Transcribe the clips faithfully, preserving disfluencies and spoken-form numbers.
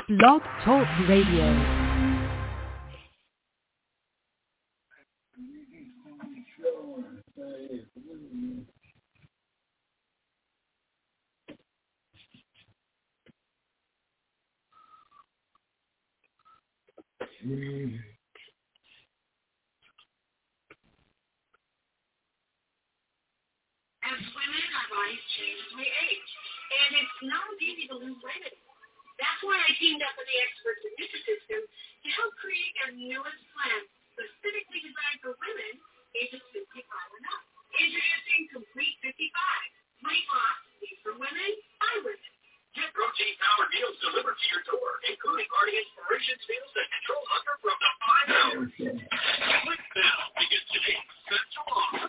Blog Talk Radio. Mm. As women, our bodies change as we age, and it's not easy to lose weight anymore. That's why I teamed up with the experts at Nutrisystem to help create their newest plan, specifically designed for women ages fifty-five and up. Introducing Complete fifty-five, weight loss made for women by women. Get protein-powered meals delivered to your door, including Guardian Inspirations meals that control hunger for up to five hours. Click now to get today's special offer.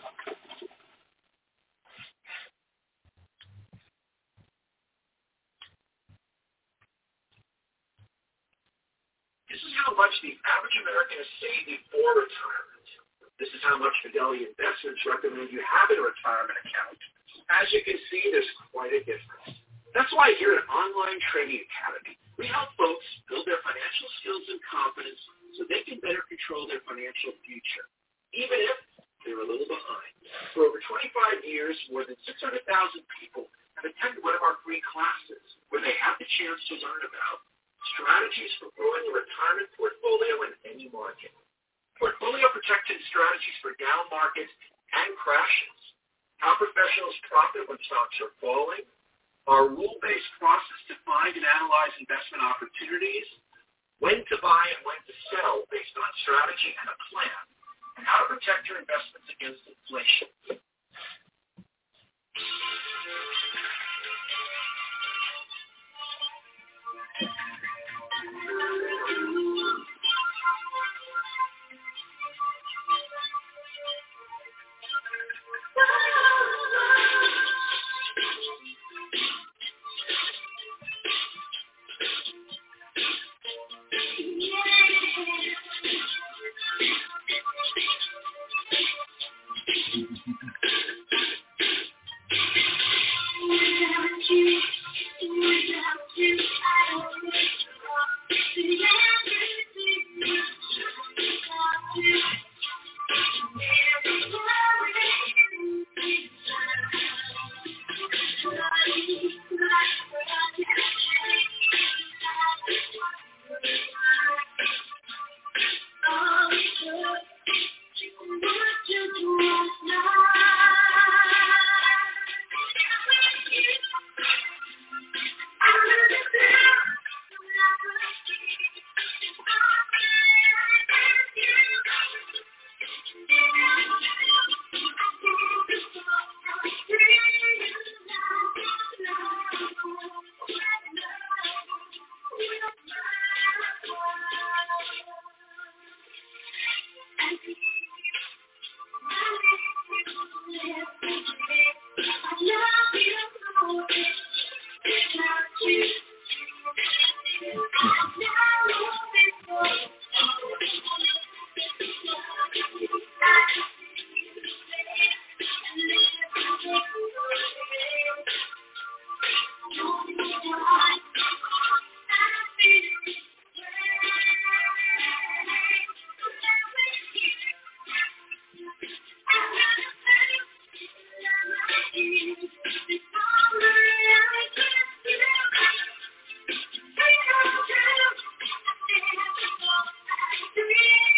This is how much the average American is saving for retirement. This is how much Fidelity Investments recommend you have in a retirement account. As you can see, there's quite a difference. That's why here at Online Trading Academy, we help folks build their financial skills and confidence so they can better control their financial future, even if they're a little behind. For over twenty-five years, more than six hundred thousand people have attended one of our free classes where they have the chance to learn about strategies for growing a retirement portfolio in any market. Portfolio protection strategies for down markets and crashes. How professionals profit when stocks are falling. Our rule-based process to find and analyze investment opportunities. When to buy and when to sell based on strategy and a plan. And how to protect your investments against inflation. Three.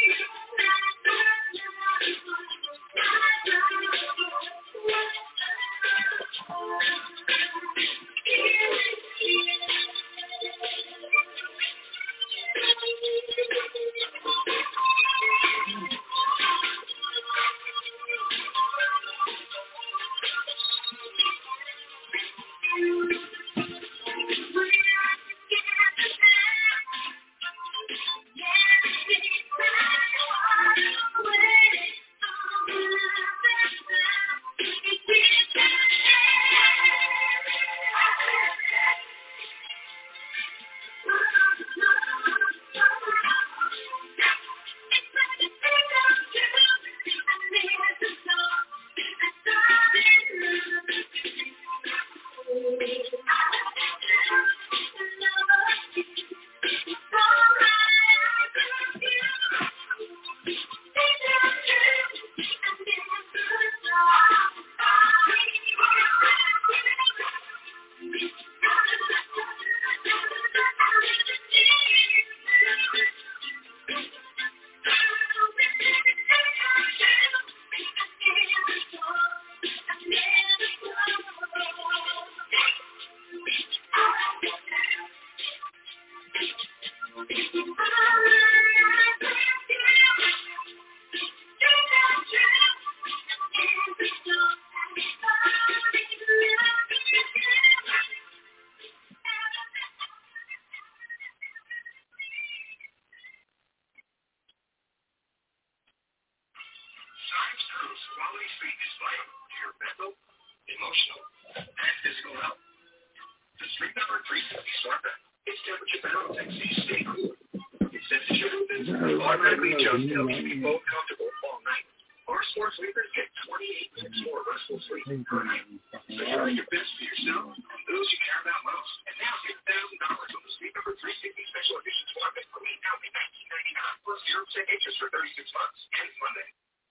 Science proves quality sleep is vital to your mental, emotional, and physical health. The Sleep Number three sixty Smart Bed. It's temperature balancing so you stay cool. It senses your movements and automatically adjusts to help keep you both comfortable all night. Our smart sleepers get twenty-eight minutes more restful sleep per night. So you're doing your best for yourself and those you care about most. And now get one thousand dollars on the Sleep Number three sixty Special Edition Smart Bed from eight thousand nineteen ninety-nine plus zero percent interest for thirty-six months. Ends Monday.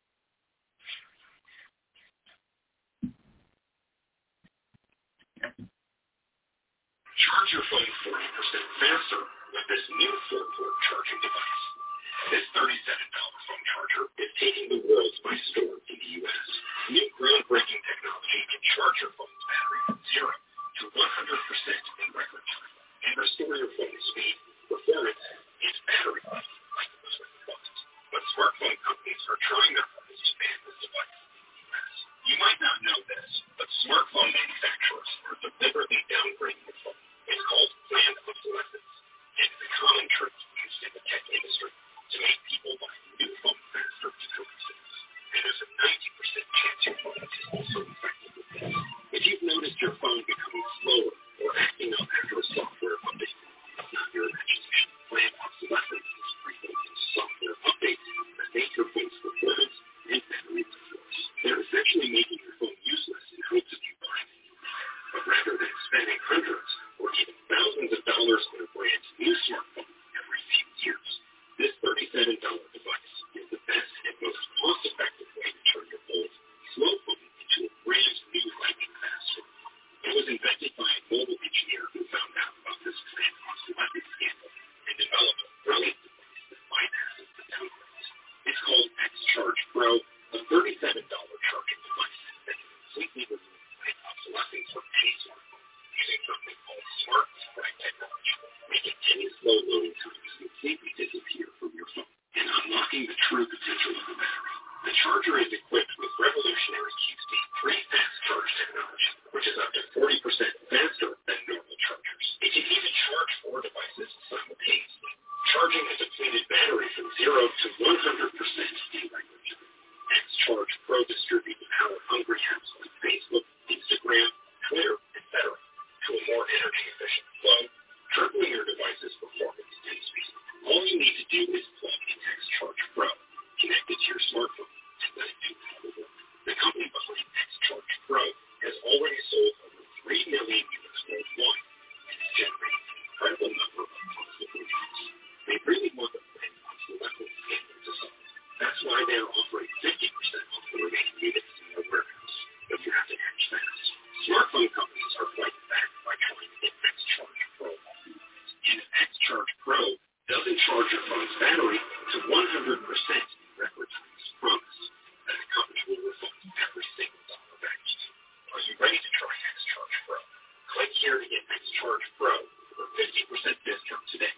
Charge your phone forty percent faster with this new four-port charging device. This thirty-seven dollars phone charger is taking the world by storm in the U S. New groundbreaking technology can charge your phone's battery from zero to one hundred percent in record time and restore your phone's speed, performance, and battery life like most other phones. But smartphone companies are trying their hardest to ban this device in the U S. You might not know this, but smartphone manufacturers are deliberately downgrading the phone. It's called planned obsolescence, and it's a common trick used in the tech industry to make people buy a new phone faster to coincidences. And there's a ninety percent chance your phone is also infected with this. If you've noticed your phone becoming slower or acting up after a software update, it's not your imagination. Planned obsolescence is creating software updates that make your phone's performance and battery life worse. They're essentially making your phone useless in hopes of you buying a new one. But rather than spending hundreds or even thousands of dollars on a brand new smartphone every few years, this thirty-seven dollars device is the best and most cost-effective way to turn your old slow phone into a brand new lightning fast phone. It was invented by a mobile engineer who found out about this planned obsolescence scandal and developed a brilliant device that bypasses the downgrades. It's called X-Charge Pro, a thirty-seven dollars charging device that can completely remove planned obsolescence from any smartphone using something called Smart Spray technology, making any slow loading times completely disappear from your phone and unlocking the true potential of the battery. The charger is equipped with revolutionary Q C three fast charge technology, which is up to forty percent faster than normal chargers. It can even charge four devices simultaneously, charging a depleted battery from zero to one hundred percent in record time. X-Charge Pro distributes power-hungry apps like Facebook, Instagram, Twitter, et cetera to a more energy-efficient flow, tripling your device's performance and speed. All you need to do is plug in X-Charge Pro, connect it to your smartphone, and let it do all the work. The company behind X-Charge Pro has already sold over three million units worldwide and is generating an incredible number of positive reviews. They really want the brand obsolescence scandal to solve. That's why they are offering fifty percent off the remaining units in their warehouse, but you have to act fast. Smartphone companies are fighting back by trying to get X-Charge Pro off the market. And X-Charge Pro doesn't charge your phone's battery to one hundred percent in record time as promised, then the company will refund every single dollar back to you. Are you ready to try X-Charge Pro? Click here to get X-Charge Pro for fifty percent discount today.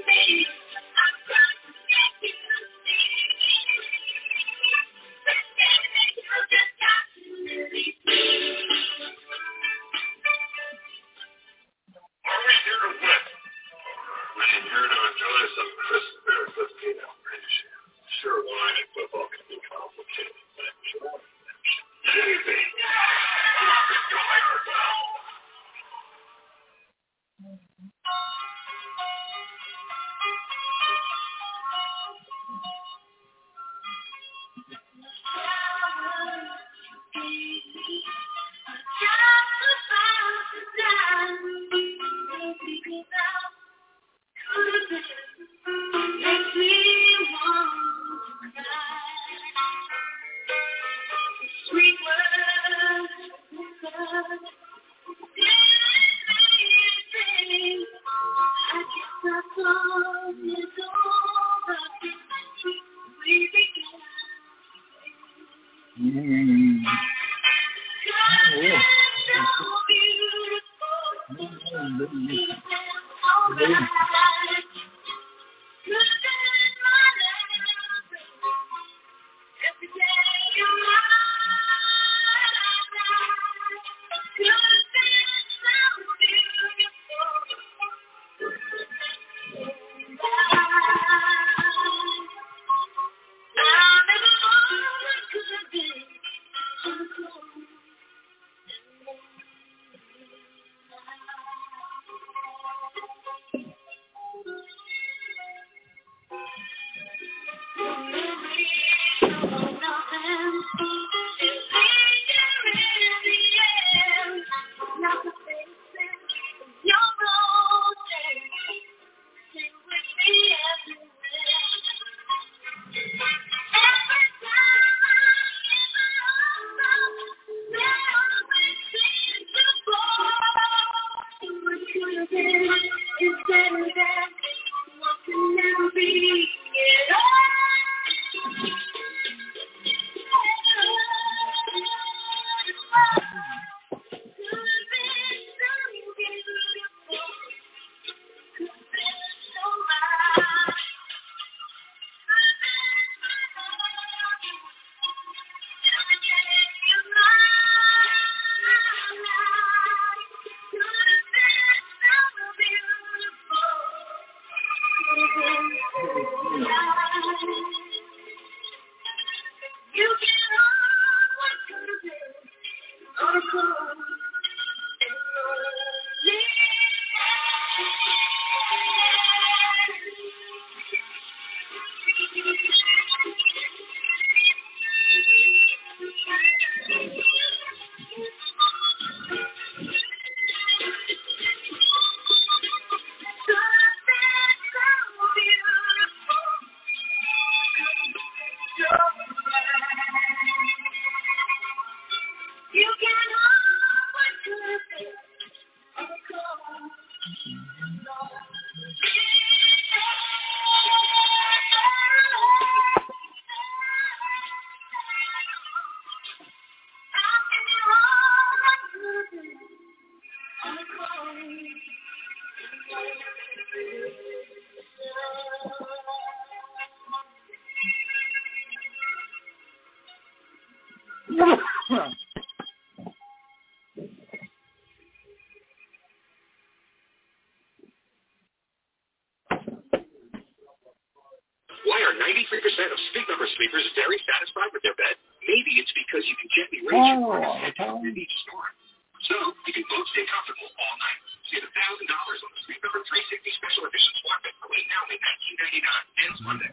Why are ninety-three percent of Sleep Number sleepers very satisfied with their bed? Maybe it's because you can gently raise your body with each snore. So you can both stay comfortable all night. Save one thousand dollars on the Sleep Number three sixty Special Edition Smart Bed for late now only nineteen ninety-nine. Ends Monday.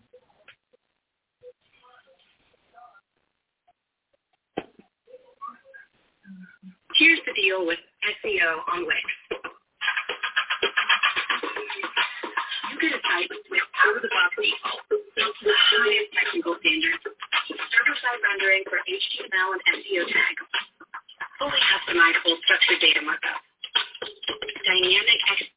Here's the deal with S E O on Wix. You get a site with out-of-the-box default, built to the highest technical standards, server-side rendering for H T M L and S E O tags, fully customizable structured data markup, dynamic ex-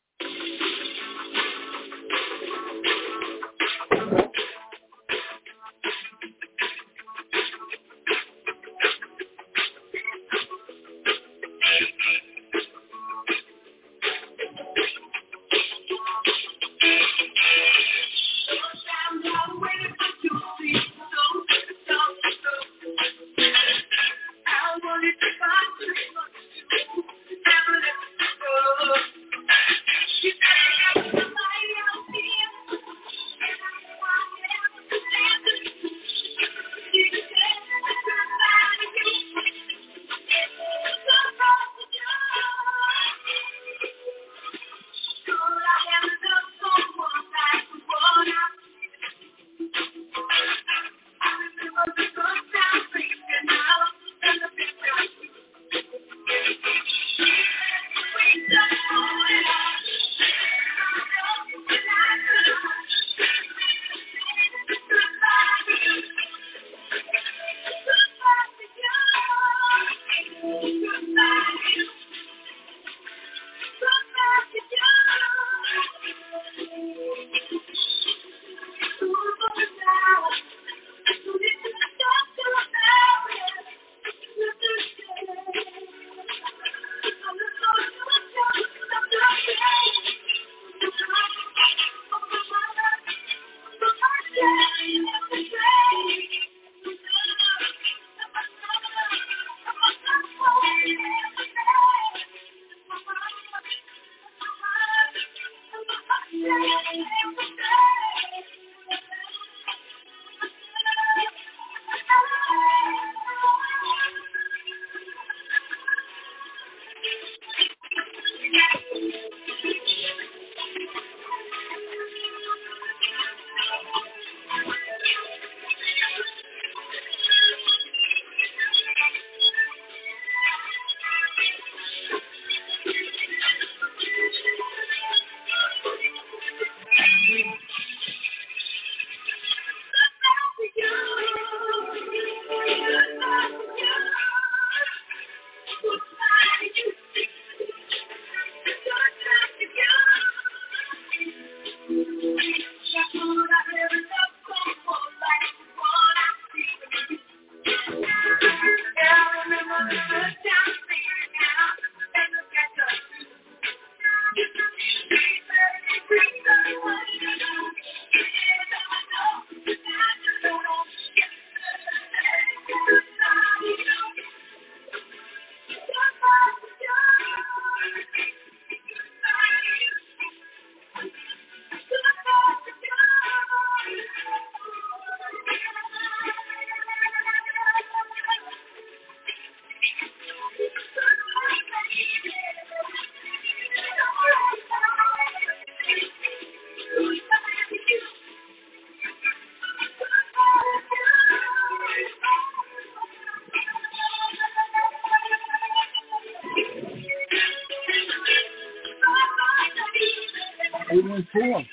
eight one four.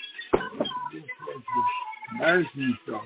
Embarrassing yourself.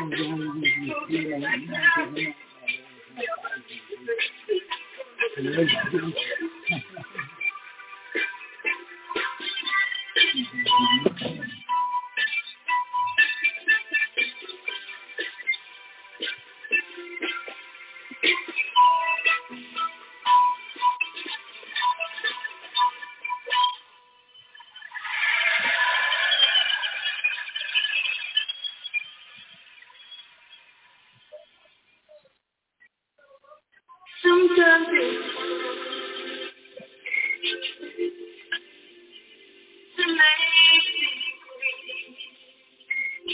Sometimes it's to make me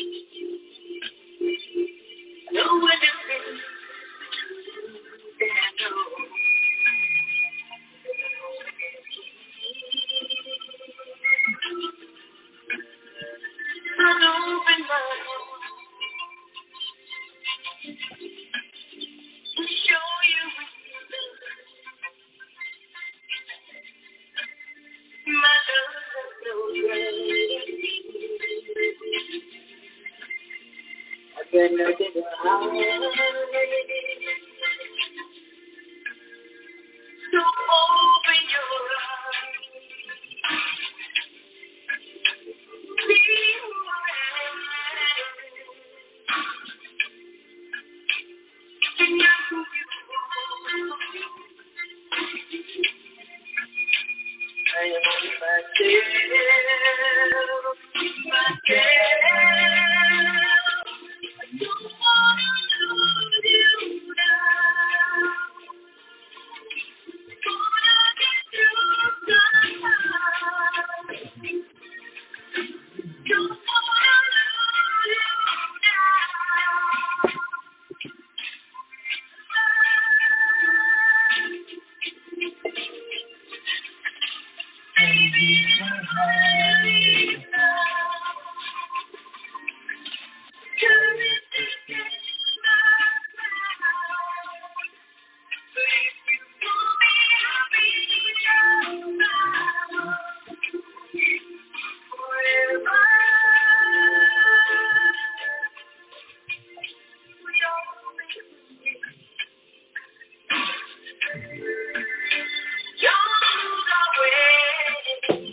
know what it is that I know. But open my heart to show you what you love. My love has no remedy. I've been looking around. So open your eyes. See who I am. And know who you are. I am only myself, myself. I don't wanna lose you now. Gonna get through somehow. Don't wanna lose you now. Baby, I'm hiding now. Turn it to my mouth. But if you want me, I'll be your mouth. Forever. We always knew. Yours always.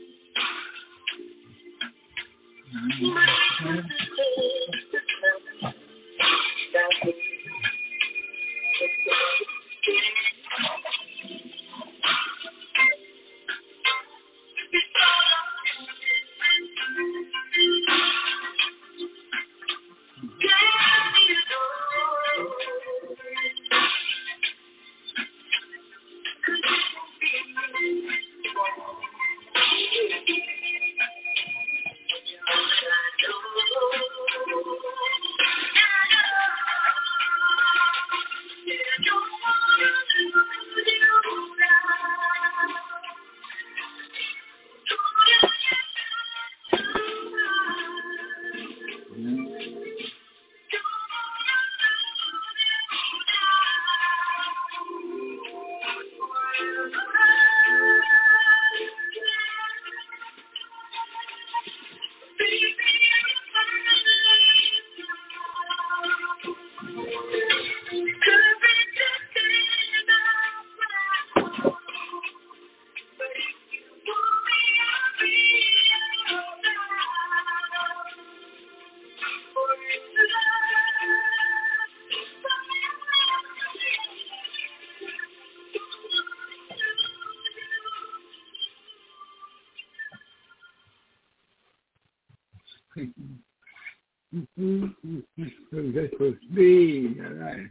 That's supposed to be, all right.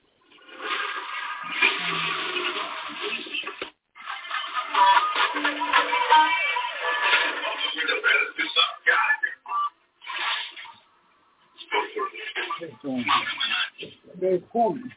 They're coming.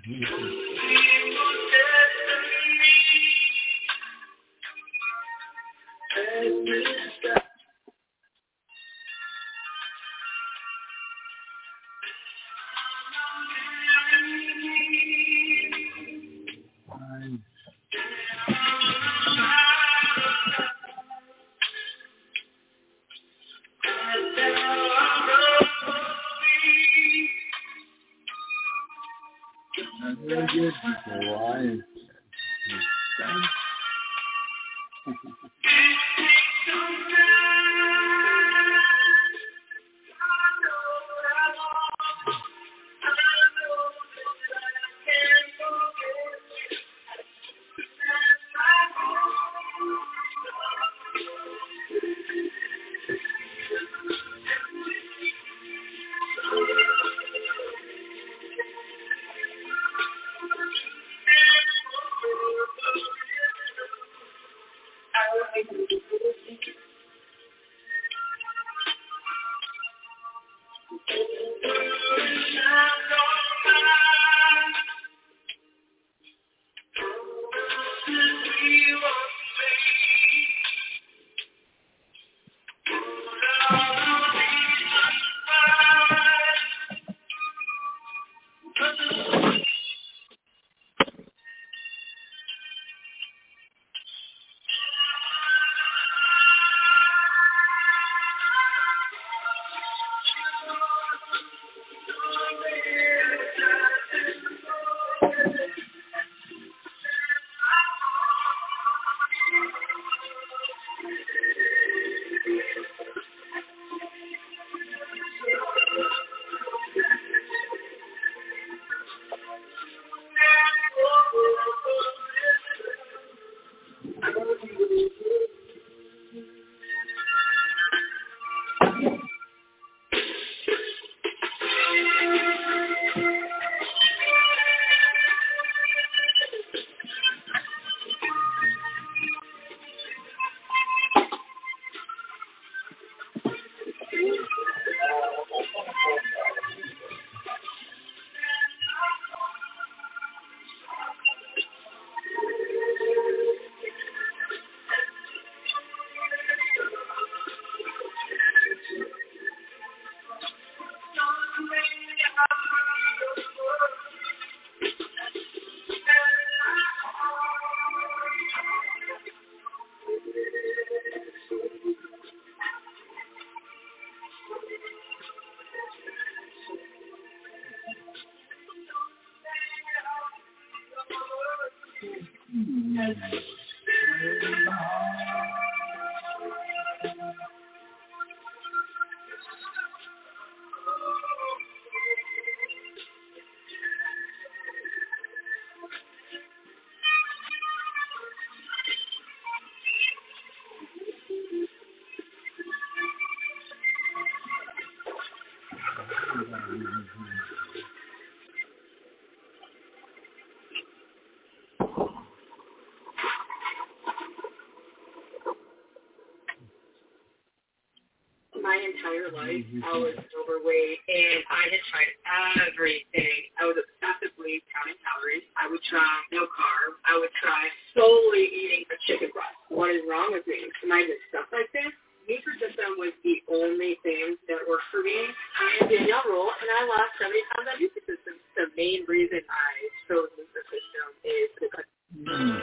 My entire life, I was overweight, and I had tried everything. I was obsessively counting calories. I would try no carb. I would try solely eating a chicken breast. What is wrong with me? Am I just stuff like this? Nutrisystem was the only thing that worked for me. I am Danielle Rule, and I lost seventy pounds on Nutrisystem. The main reason I chose Nutrisystem is because... Mm.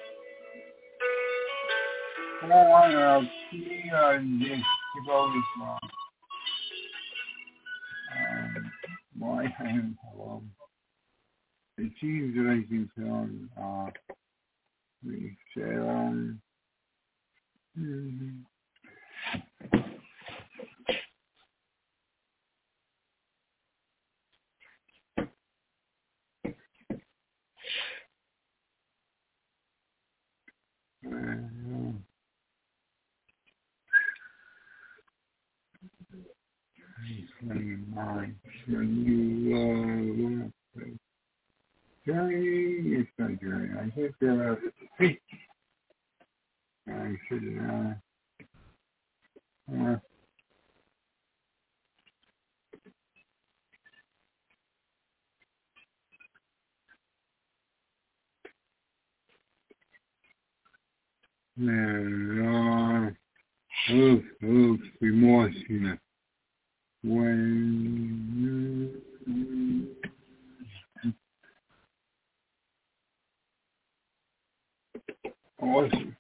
Oh, I know. She uh, this always wrong. Um, why I am alone. It seems that I can tell uh we say um mm-hmm. uh, Mine. When you uh, journey, it's not journey. I think there are feet. I should uh, uh Man, uh, oof, oof, remorse, you know. When awesome.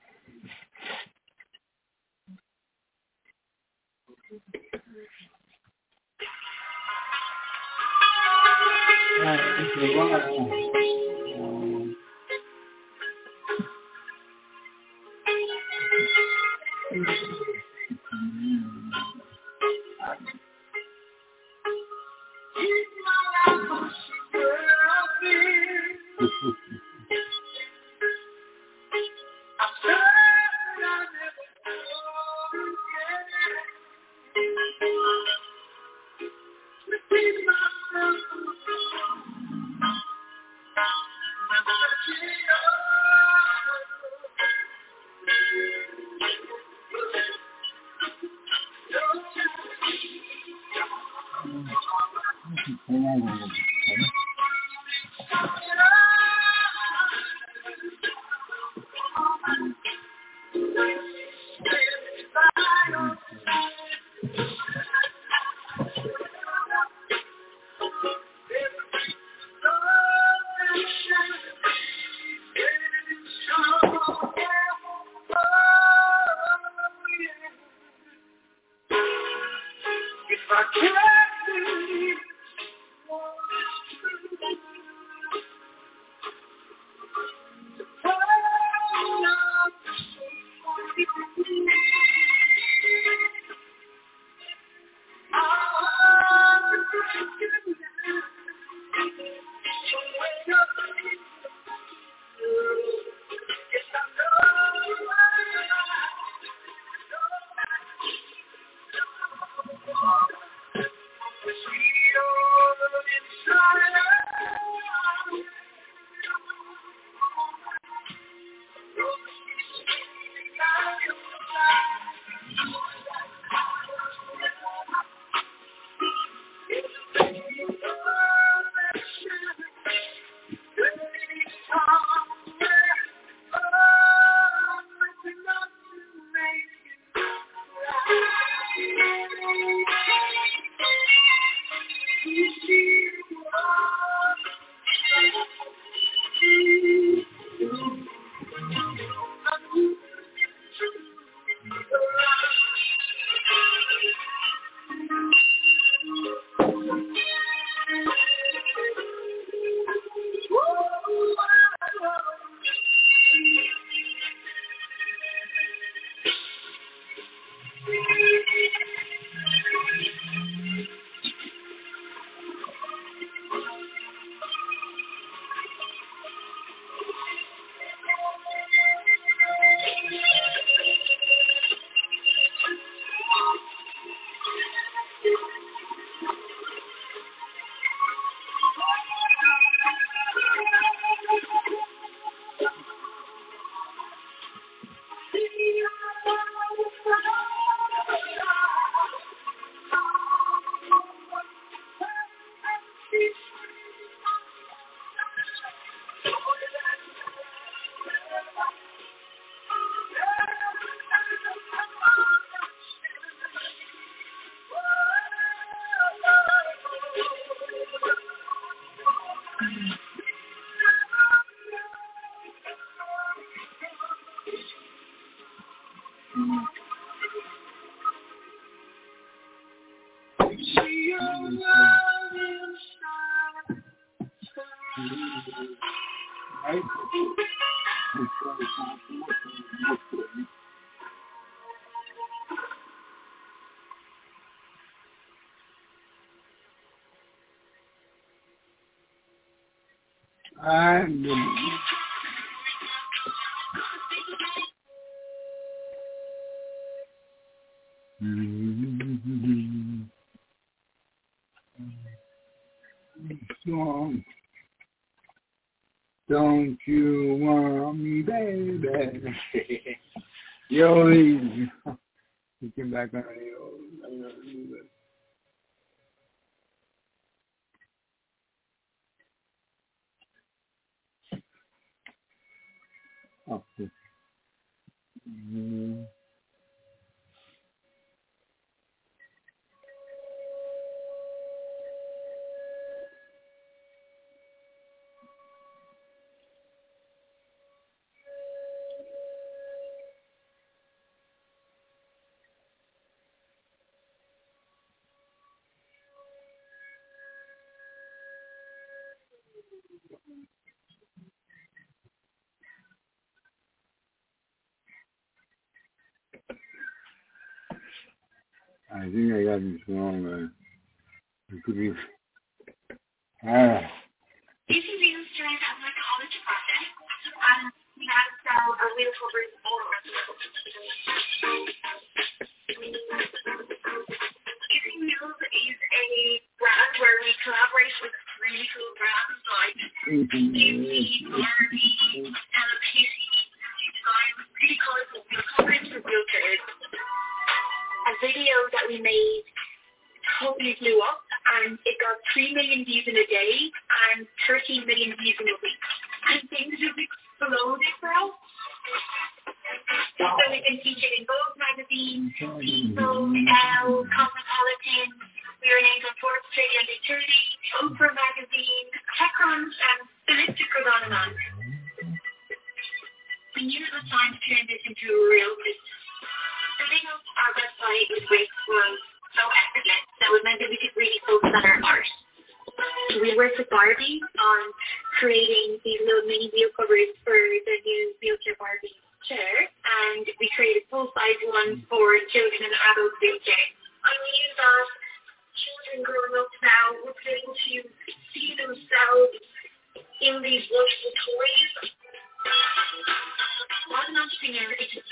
And song, don't you want me, baby? Yo, you came back on the oh, Mm. I think I got this wrong. Uh, it could be. Ah. You can be straight at my college project. Um, we have sell a wheel covers all Skipping Wheels is a brand where we collaborate with really cool brands like Disney, Barbie, Hello Kitty. We design really colorful wheel covers for wheelchairs. A video that we made totally blew up, and it got three million views in a day and thirteen million views in a week. And things just exploded for us. So we've been featured in Vogue magazine, People, Elle, Cosmopolitan. We were named on Forbes Australia Under thirty, Oprah magazine, TechCrunch, and the list just goes on and on. We knew it was time to turn this into a real business. Setting up our website with Wix was so effortless that it meant that we could really focus on our art. So we worked with Barbie on creating these little mini wheel covers for the new wheelchair Barbie chair, and we created full-size ones for children and adult wheelchairs. And we use that children growing up now would be able to see themselves in these wonderful toys. As an entrepreneur, it's just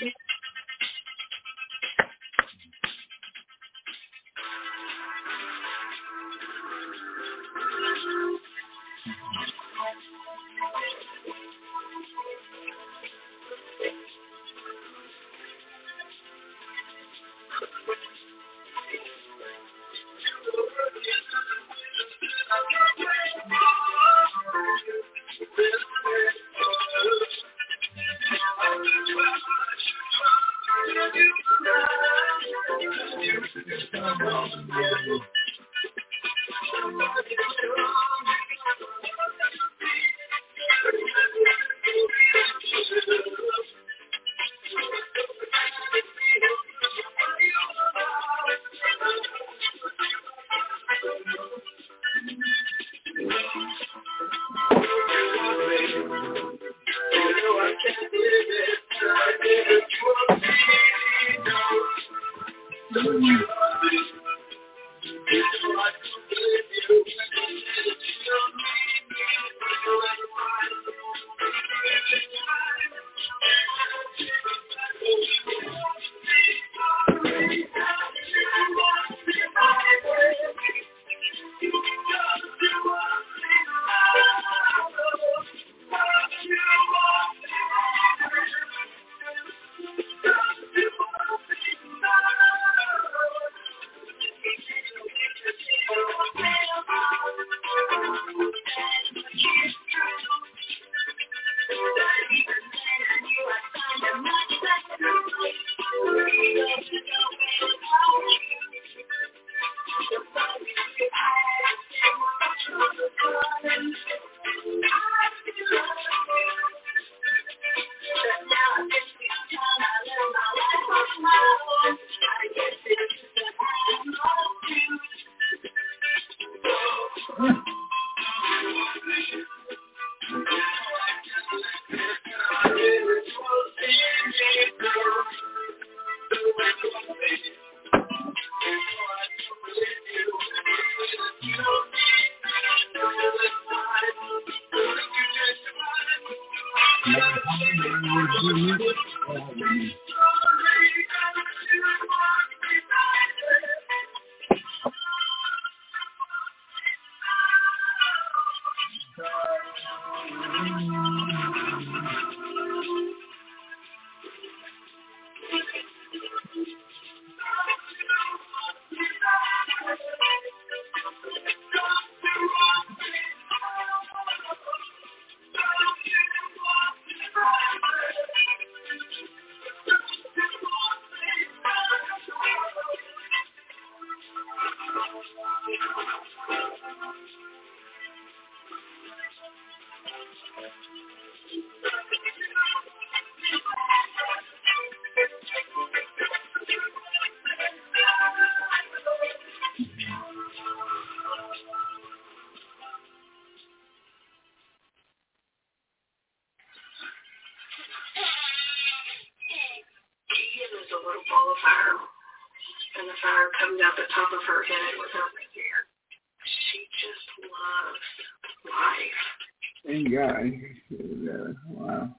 Wow.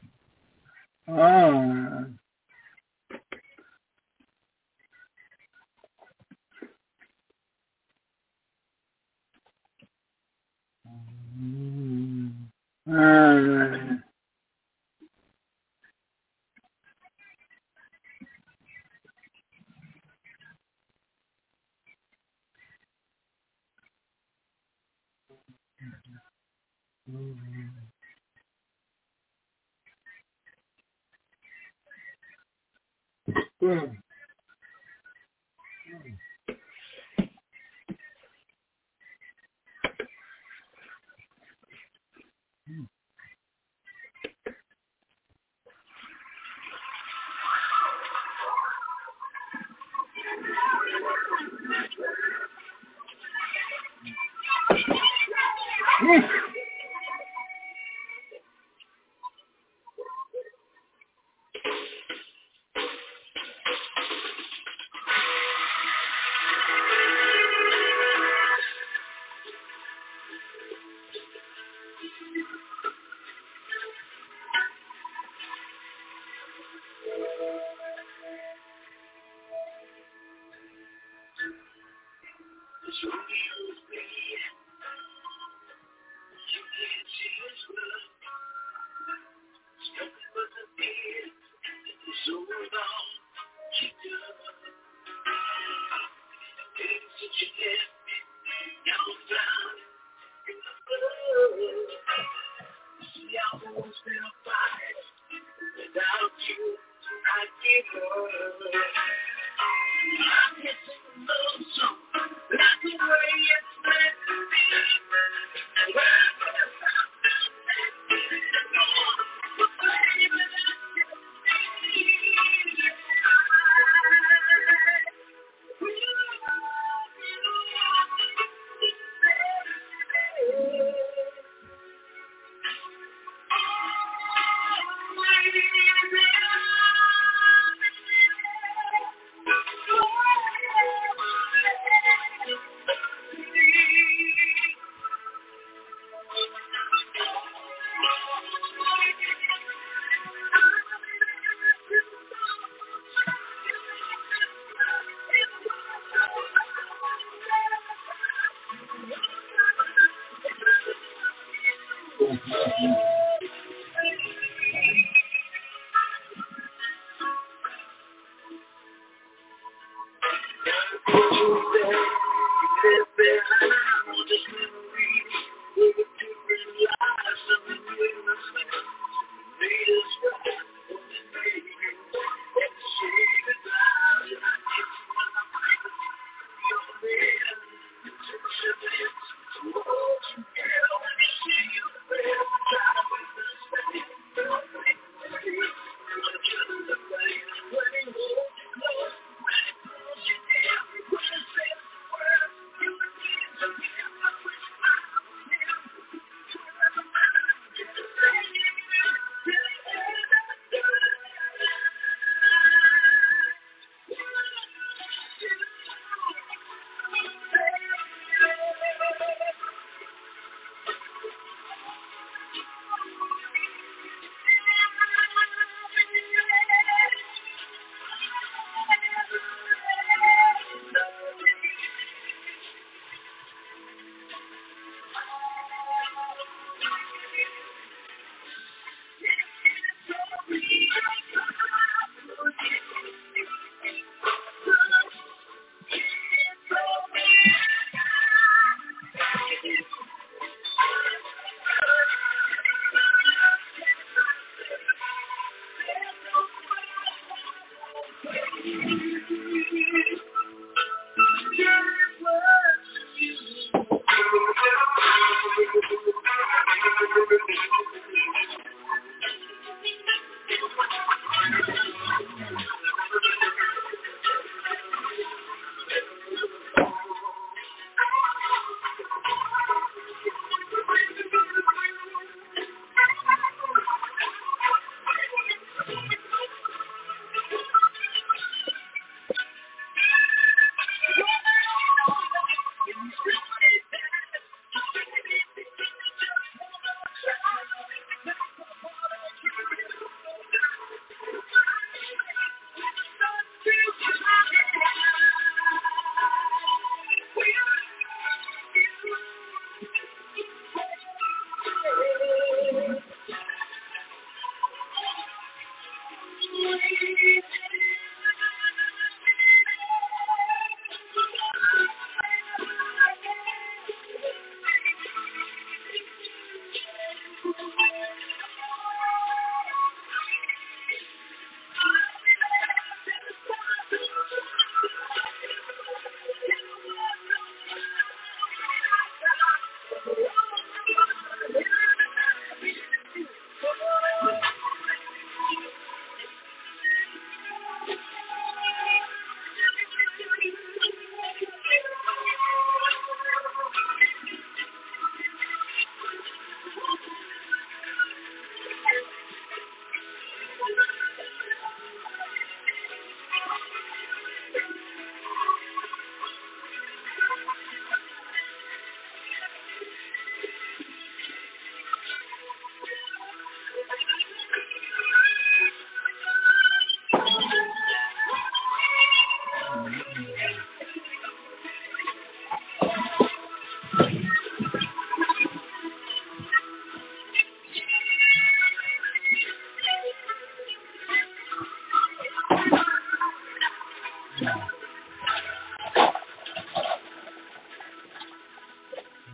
Oh. Mm. Mm.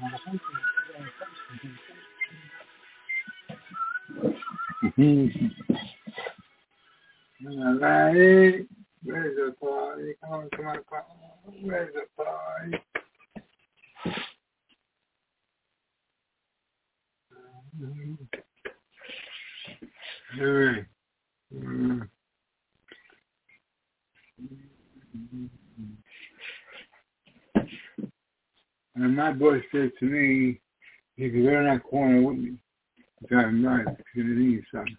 Alright, where's the party? Come on, come on, come on. Where's the party? Alright. Mm. And my boy said to me, he could go in that corner with me. I'm not going to need something.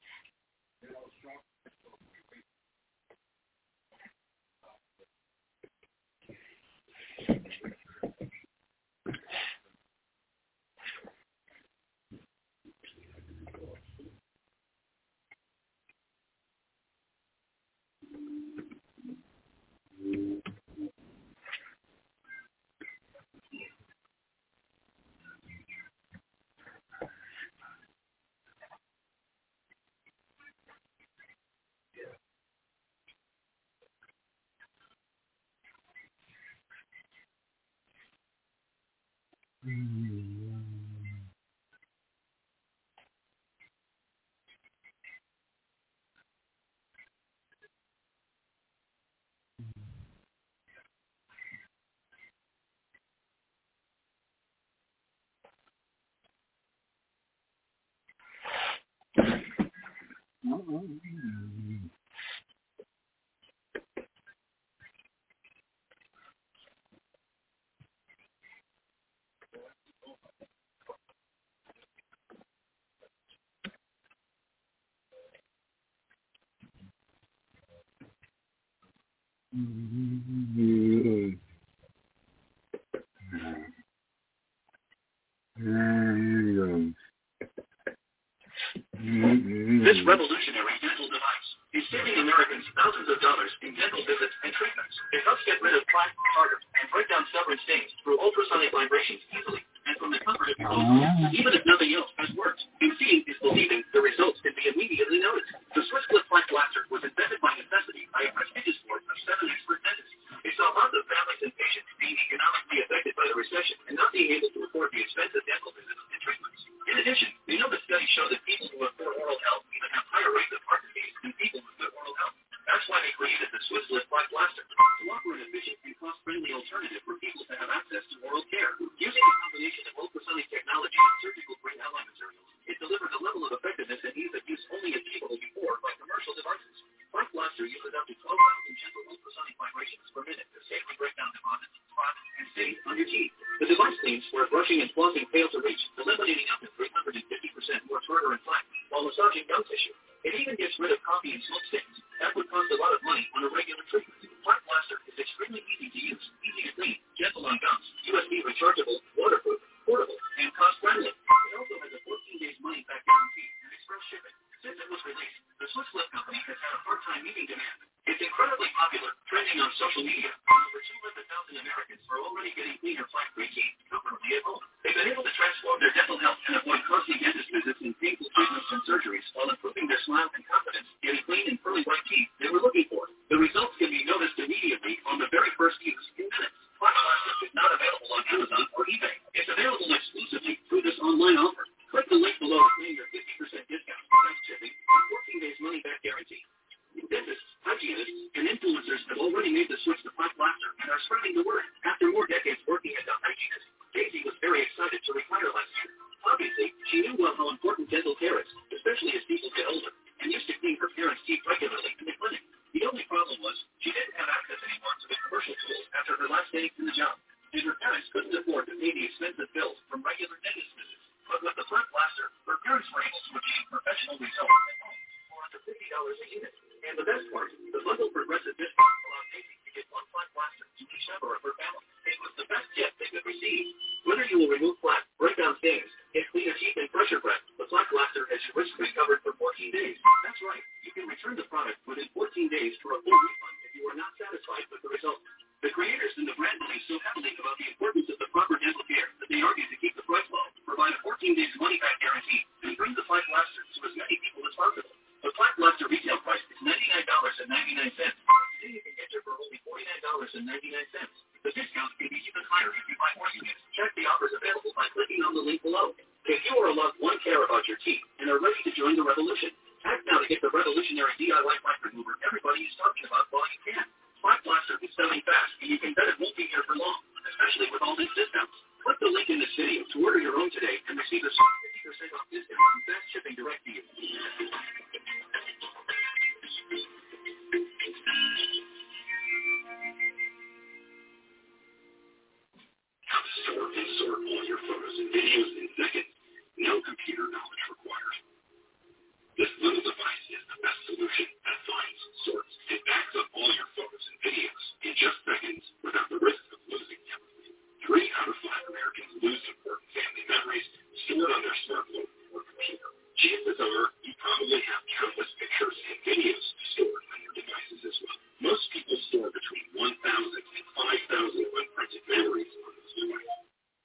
Mm-hmm. This revolutionary dental device is saving Americans thousands of dollars in dental visits and treatments. It helps get rid of plaque, tartar, and break down stubborn stains through ultrasonic vibrations easily and from the comfort of your home, even if nothing else has worked. In seeing is believing, the results can be immediately noticed. The Swiss Clip Plaque Blaster was invented by necessity by a prestigious board of seven expert dentists. It saw lots of families and patients being economically affected by the recession and not being able to afford the expensive dental visits and treatments. In addition, we know that studies show that people who have poor oral health even have higher rates of heart disease than people with good oral health. That's why they created the Swiss Clip Plaque Blaster, to offer an efficient and cost-friendly alternative for people to have access to oral care. Using a combination of ultrasonic technology and surgical-grade alloy materials, it delivers a level of effectiveness and ease of use only achievable before by commercial devices. Plaque Blaster uses up to twelve thousand gentle ultrasonic vibrations per minute to safely break down deposits, spots, and stains on your teeth. The device cleans where brushing and flossing fail to reach, eliminating up to three hundred fifty percent more tartar and plaque while massaging gum tissue. It even gets rid of coffee and smoke stains. That would cost a lot of money on a regular treatment. Plaque Blaster is extremely easy to use, easy to clean, gentle on gums, U S B rechargeable, waterproof, portable, and cost-friendly. It also has a fourteen days money-back guarantee and express shipping. Since it was released, the Swiss Clip Company has had a hard time meeting demand. It's incredibly popular, trending on social media, and over two hundred thousand Americans are already getting cleaner plaque-free teeth comfortably at home. They've been able to transform their dental health and avoid costly dentist visits and painful treatments and surgeries while improving their smile and confidence, getting clean and pearly white teeth they were looking for. The results can be noticed immediately on the very first use in minutes. Plaque Blaster is not available on Amazon or eBay. It's available exclusively through this online offer. Click the link below to claim your fifty percent discount, fast shipping, and fourteen days money-back guarantee. Dentists, hygienists, and influencers have already made the switch to Plaque Blaster and are spreading the word. After more decades working as a hygienist, Daisy was very excited to retire last year. Obviously, she knew well how important dental care is, especially as people get older, and used to clean her parents' teeth regularly in the clinic. The only problem was she didn't have access anymore to the commercial tools after her last day in the job, and her parents couldn't afford to pay the expensive bills from regular dentist visits. But with the Plaque Blaster, her parents were able to achieve professional results at home for under fifty dollars a unit. And the best part, the bundle progressive discount allowed Daisy to get one Plaque Blaster to each member of her family. It was the best gift they could receive. Whether you will remove plaque, break down stains, get cleaner teeth and pressure breath, the Plaque Blaster has your risk-free covered for fourteen days. That's right. You can return the product within fourteen days for a full refund if you are not satisfied with the results. The creators and the brand believe so heavily about the importance of the proper dental care that they argue to keep the price low, provide a fourteen days money-back guarantee, and bring the Plaque Blaster to as many people as possible. The Plaque Blaster retail price is ninety-nine dollars and ninety-nine cents. Today you can get it for only forty-nine dollars and ninety-nine cents. The discount can be even higher if you buy more units. Check the offers available you or a loved one care about your teeth and are ready to join the revolution, act now to get the revolutionary D I Y plaque remover everybody is talking about while you can. Plaque Blaster is selling fast, and you can bet it won't be here for long, especially with all these discounts. Click the link in this video to order your own today and receive a fifty percent off discount and fast shipping direct to you. How to store and sort all your photos and videos in seconds. No computer knowledge required. This little device is the best solution that finds, sorts, and backs up all your photos and videos in just seconds without the risk of losing everything. Three out of five Americans lose important family memories stored on their smartphone or computer. Chances are you probably have countless pictures and videos stored on your devices as well. Most people store between one thousand and five thousand unprinted memories on those devices.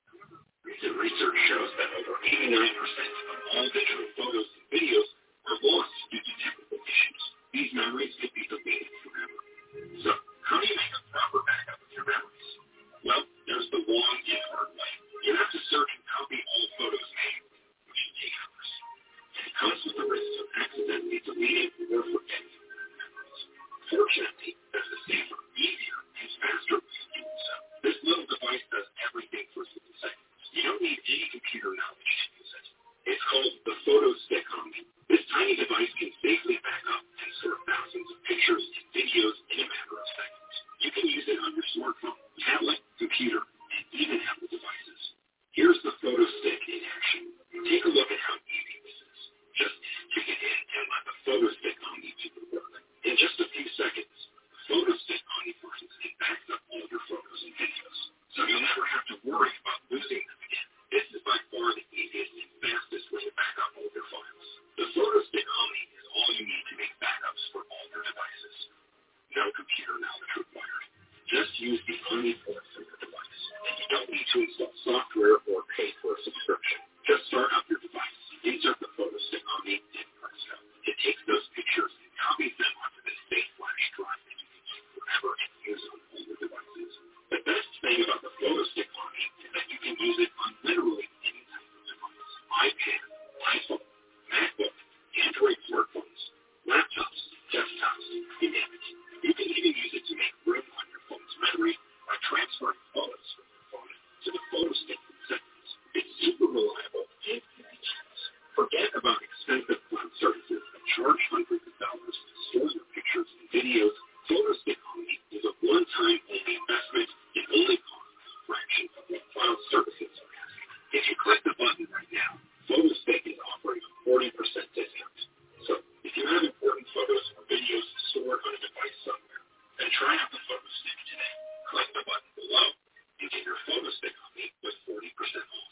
Recent research shows that over eighty-nine percent of all digital photos and videos are lost due to technical issues. These memories could be deleted forever. So, how do you make a proper backup of your memories? Well, there's the long and hard way. You have to search and copy all photos manually, which should take hours. And it comes with the risk of accidentally deleting or forgetting your memories. Fortunately, there's a safer, easier, and faster way of doing so. This little device does everything for fifty seconds. You don't need any computer knowledge to use it. It's called the Photo Stick Omni. This tiny device can safely back up and store thousands of pictures and videos in a matter of seconds. You can use it on your smartphone, tablet, computer, and even Apple devices. Here's the Photo Stick in action. Take a look at how easy this is. Just stick it in and let the Photo Stick Omni do the work. In just a few seconds, the Photo Stick Omni finds and backs up all your photos and videos, so you'll never have to worry about losing them again. This is by far the easiest and fastest way to back up all your files. The Photo Stick Omni is all you need to make backups for all your devices. No computer knowledge required. Just use the Omni port for your device, and you don't need to install software or pay for a subscription. Just start up your device, insert the Photo Stick Omni, and press go. It takes those pictures and copies them onto this safe flash drive that you can keep forever and use on all your devices. The best thing about the Photo Stick Omni is that you can use it on literally any type of device. iPad, iPhone, MacBook, Android smartphones, laptops, desktops, you name it. You can even use it to make room on your phone's memory by transferring photos from your phone to the Photo Stick in seconds. It's super reliable and easy to use. Forget about expensive cloud services that charge hundreds of dollars to store your pictures and videos. Photo Stick Omni is a one-time only investment and only costs a fraction of what cloud services are asking. If you click the button right now, Photo Stick is offering a forty percent discount. So, if you have important photos or videos stored on a device somewhere, then try out the Photo Stick today. Click the button below and get your Photo Stick Omni with forty percent off.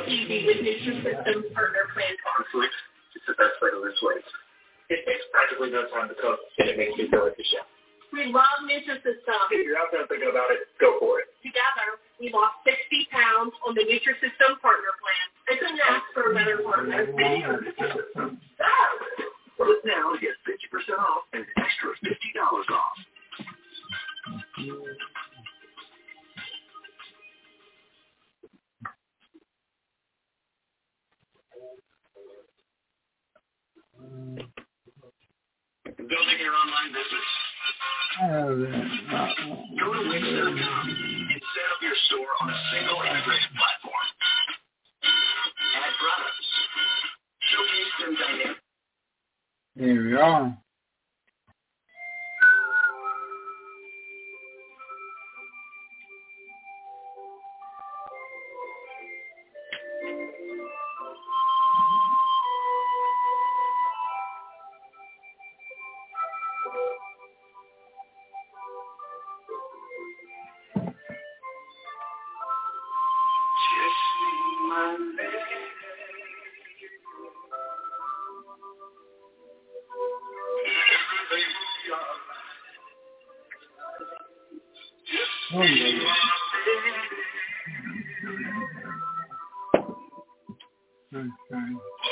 easy with Nutrisystem Partner Plan Talk. It's the best way to lose weight. It takes practically no time to cook, and it makes me feel like a chef. We love Nutrisystem. If you're out there thinking about it, go for it. Together, we lost sixty pounds on the Nutrisystem Partner Plan. I couldn't ask for a better partner. Well, now get fifty percent off and an extra fifty dollars off. Building your online business? Go to Wix dot com and set up your store on a single integrated platform. Add products. Showcase them dynamic. There we are. Oh, yeah. Okay.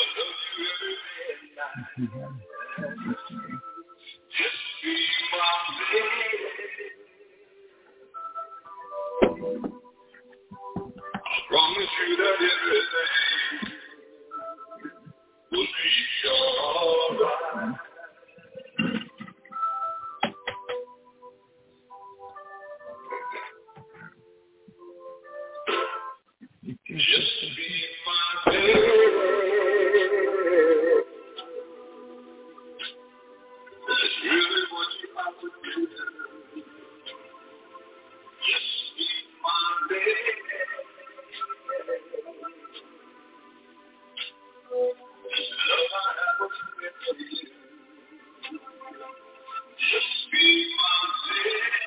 Promise you that everything will be alright. Just be my baby. That's really what you have to do. Just be my baby. Just love I have for you. Just be my baby.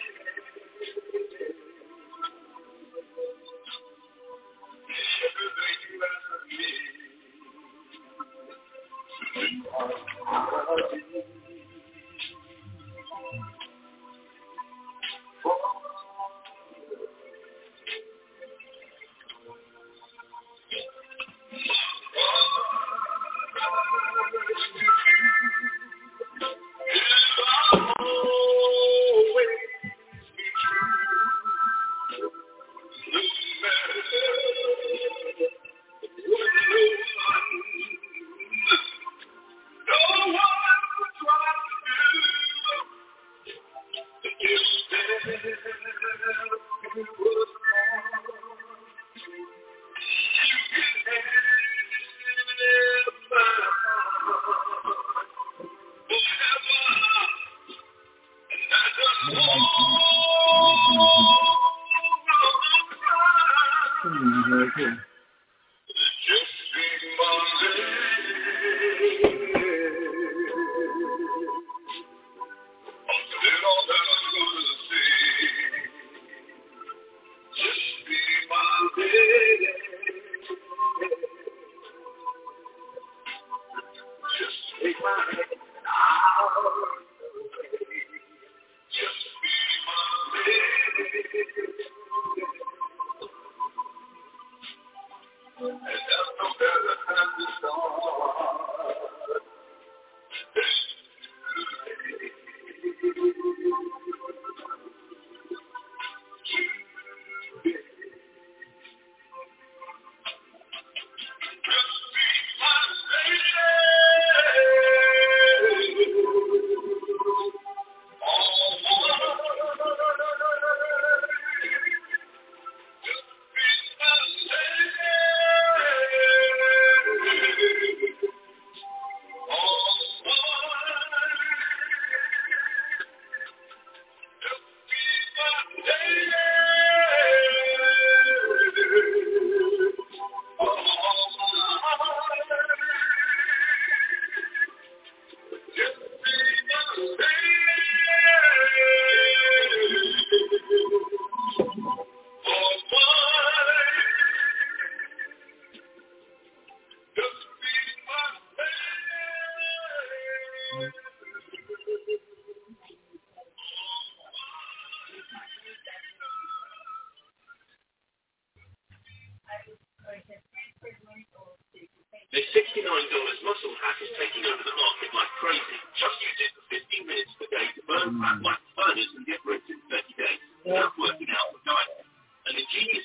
The sixty-nine dollars muscle hack is taking over the market like crazy. Just use it for fifteen minutes per day to burn fat like burners and get ripped in thirty days without working out or dieting. And the genius...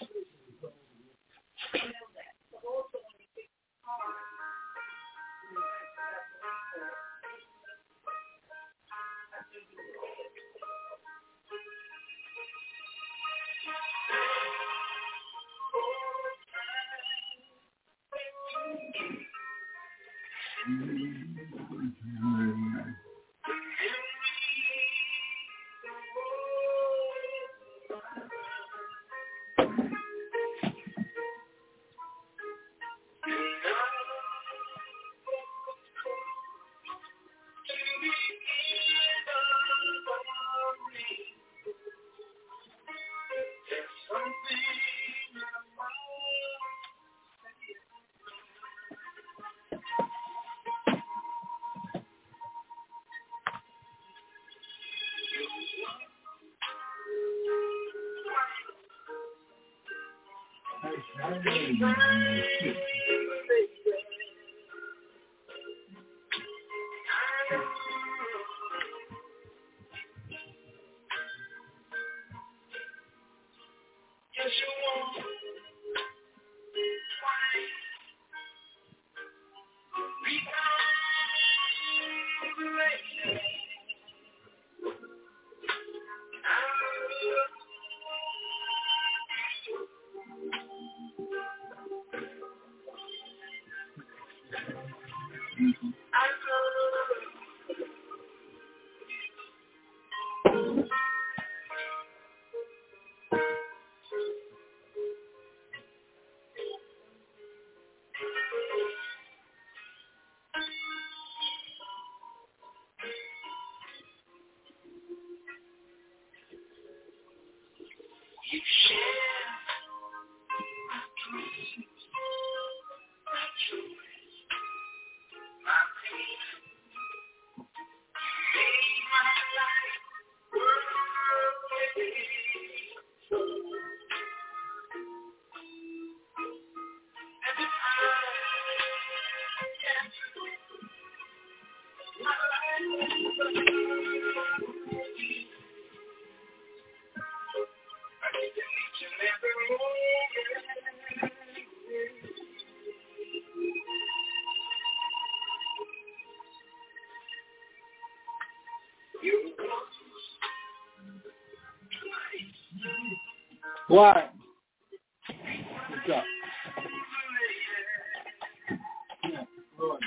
What? What's up? Yeah, go on.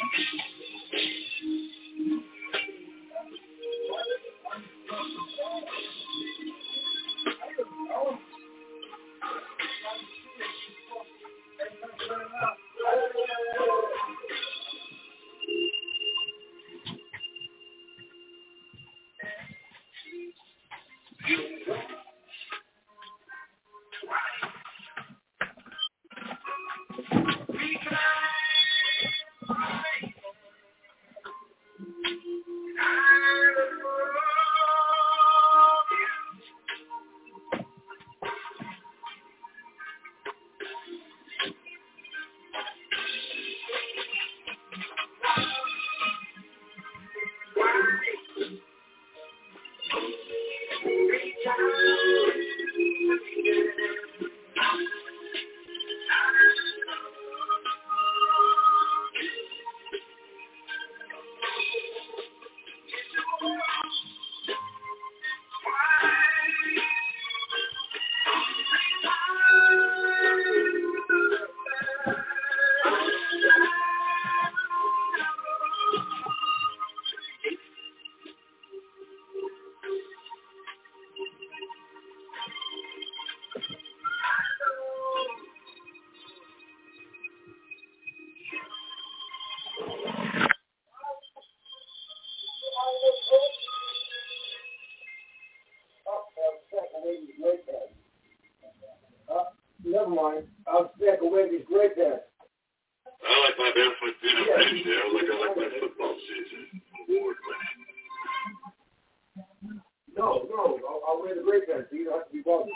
Never mind. I'll stack away these gray pants. I like my barefoot dinner right there, like I like my football season. Award winning. No, no. I'll, I'll wear the gray pants so you don't have to be bothered.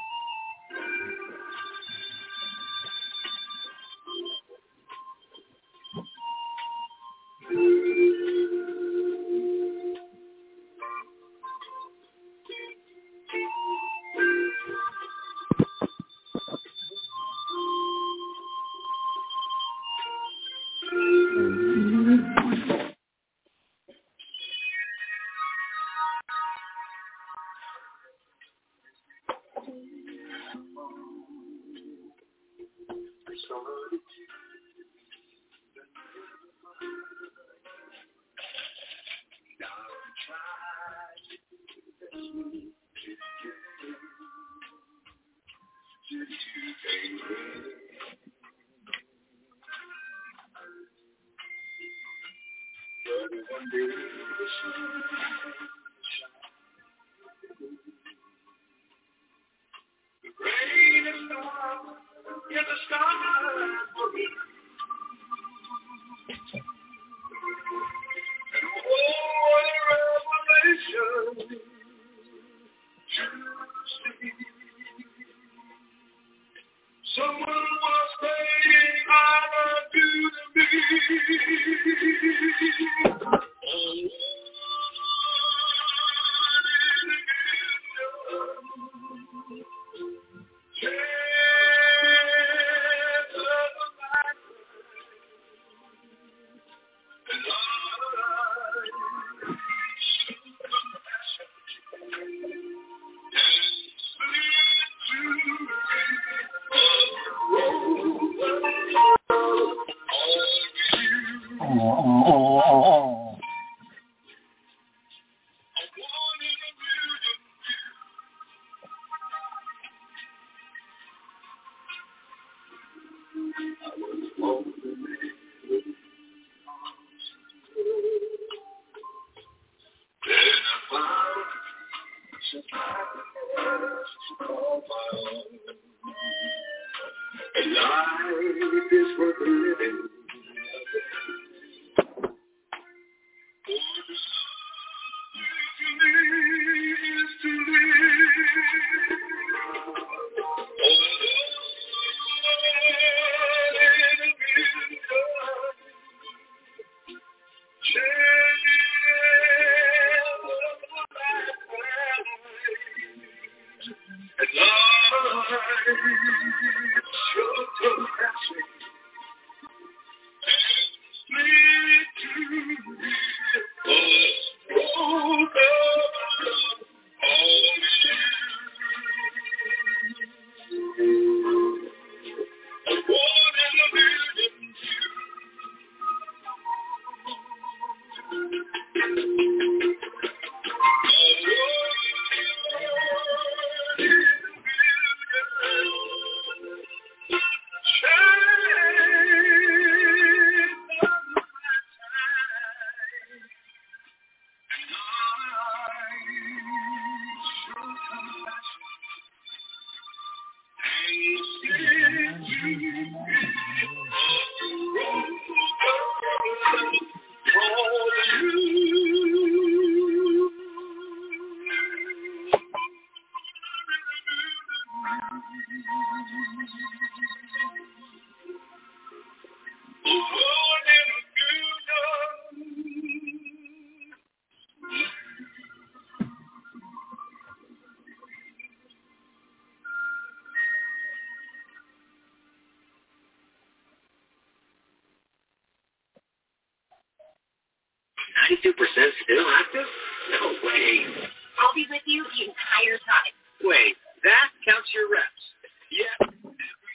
ninety-two percent still active? No way. I'll be with you the entire time. Wait, that counts your reps. Yeah. ninety-two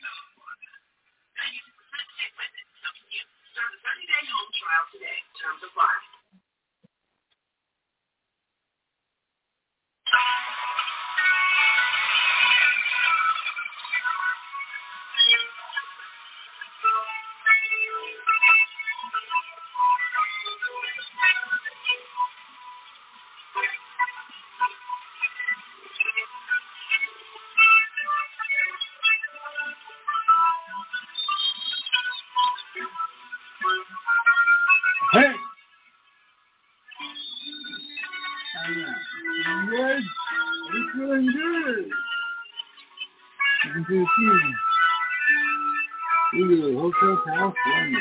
percent stay with it. So can you. Start a thirty-day home trial today. Terms apply. Hey! I'm good. I'm feeling good. Listen to the team. Ooh, Hotel California.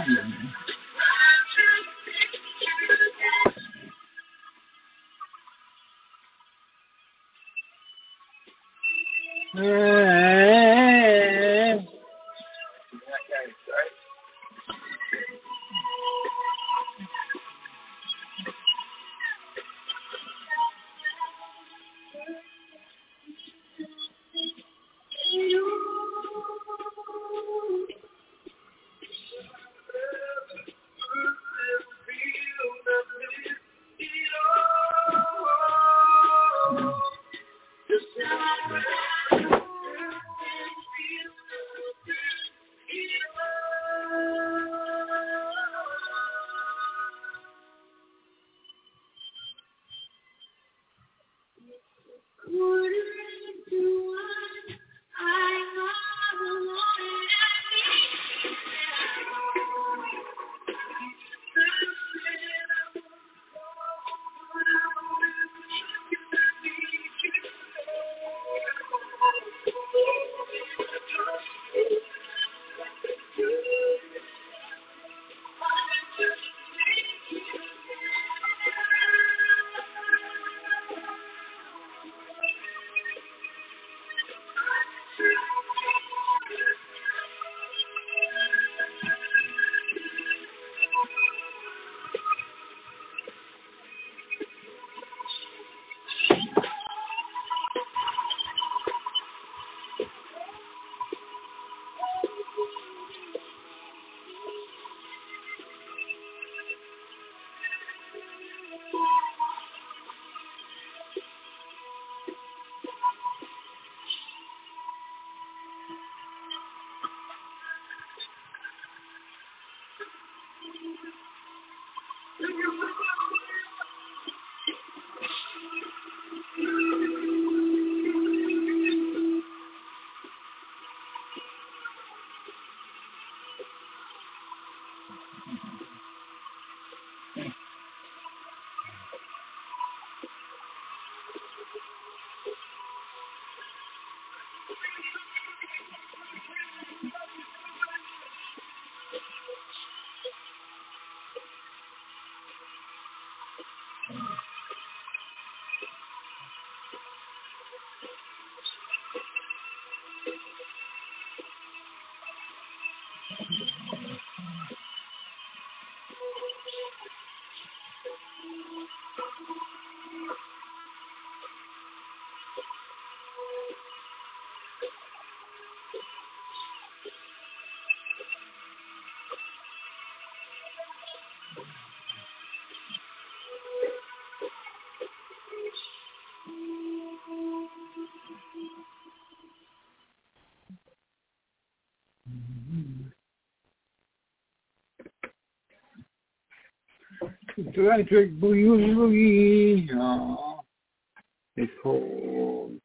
Electric boogie boogie, oh, it's cold.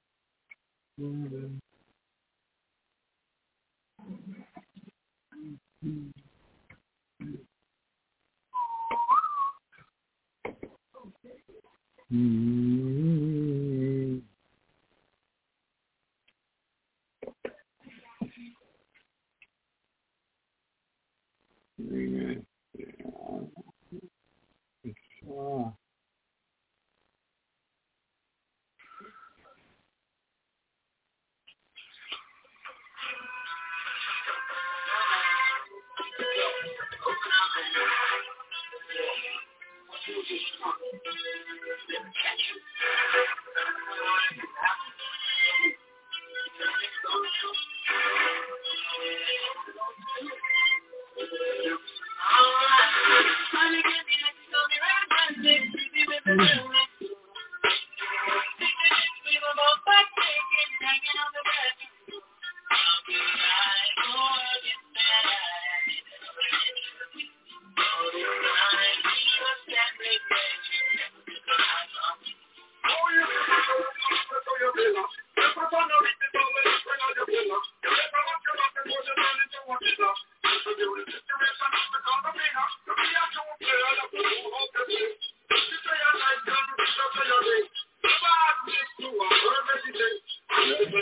Mm-hmm. Mm-hmm. Yeah. Oh.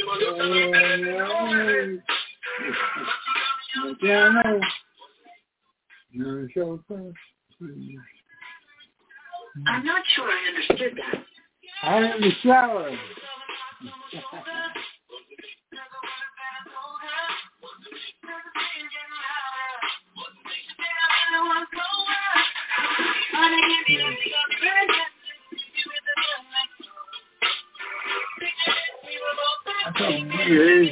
Yeah, I know. No show first, please. I'm not sure I understood that. I'm in the shower. That's so weird.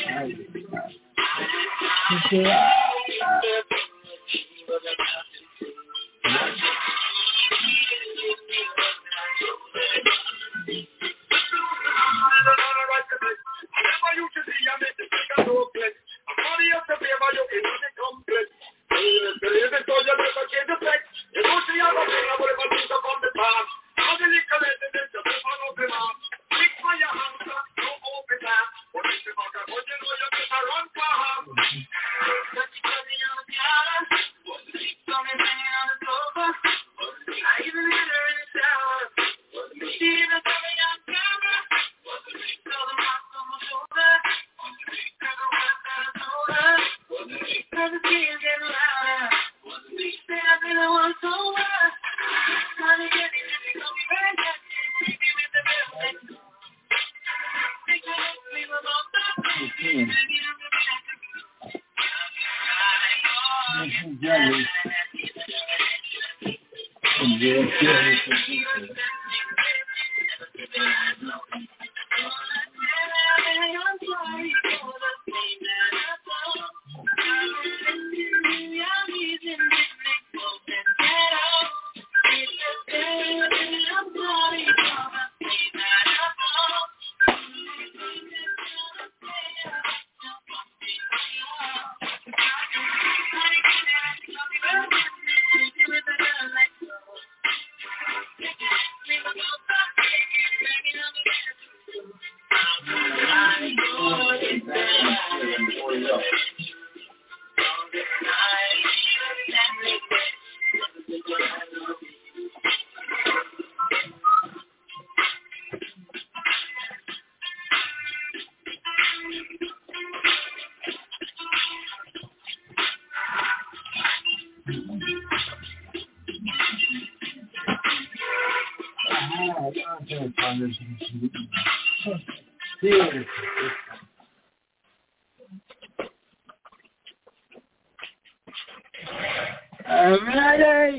I'm ready.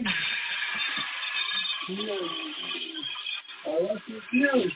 Oh, what's this news?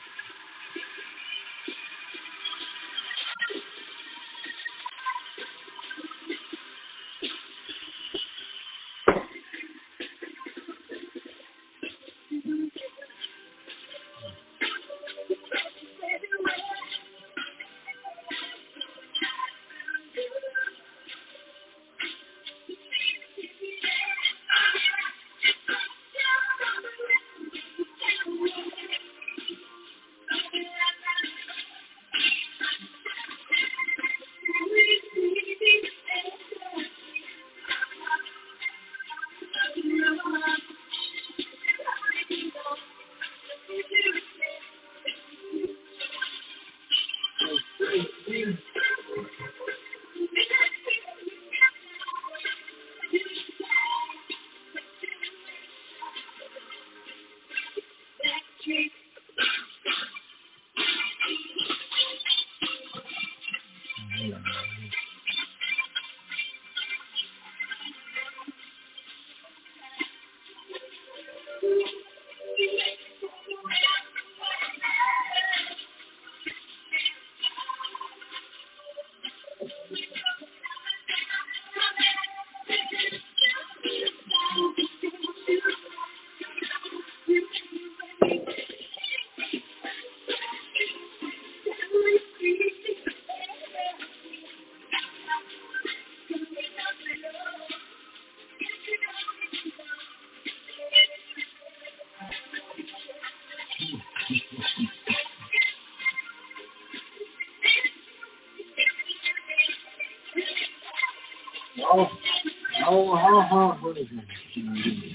Oh, oh, oh, oh, what is it?